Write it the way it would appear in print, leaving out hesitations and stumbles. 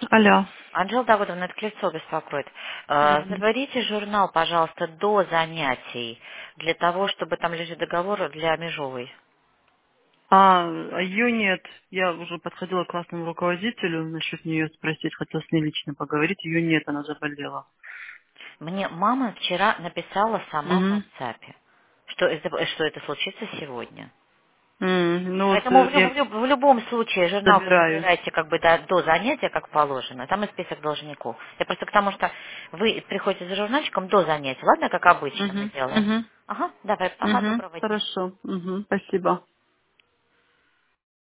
Алло. Анжела Давыдовна, это Клевцов беспокоит. Мгм. Заберите журнал, пожалуйста, до занятий, для того, чтобы там лежит договор для Межовой. А ее нет. Я уже подходила к классному руководителю насчет нее спросить, хотела с ней лично поговорить. Ее нет, она заболела. Мне мама вчера написала сама в Угу. WhatsApp, что это случится сегодня. Ну вот Поэтому я в любом случае журнал вы собираю. забираете как бы до занятия, как положено. Там и список должников. Я просто к тому, что вы приходите за журнальчиком до занятия, ладно, как обычно мы Угу. делаем. Угу. Ага, давай, ага, Угу. доброго дня. Хорошо. Угу. Спасибо.